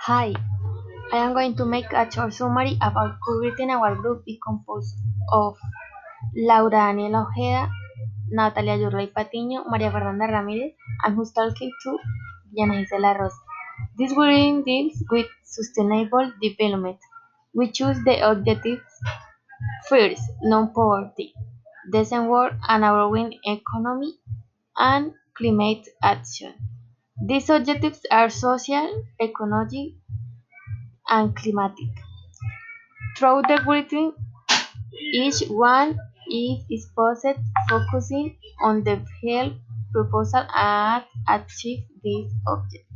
Hi, I am going to make a short summary about who our group is composed of Laura Daniela Ojeda, Natalia Yurrey Patiño, María Fernanda Ramírez, and who's talking to Diana Gisela Rosa. This group deals with sustainable development. We choose the objectives first, non-poverty, decent work and a growing economy, and climate action. These objectives are social, economic, and climatic. Through the greeting, each one is exposed, focusing on the help proposal and achieve this object.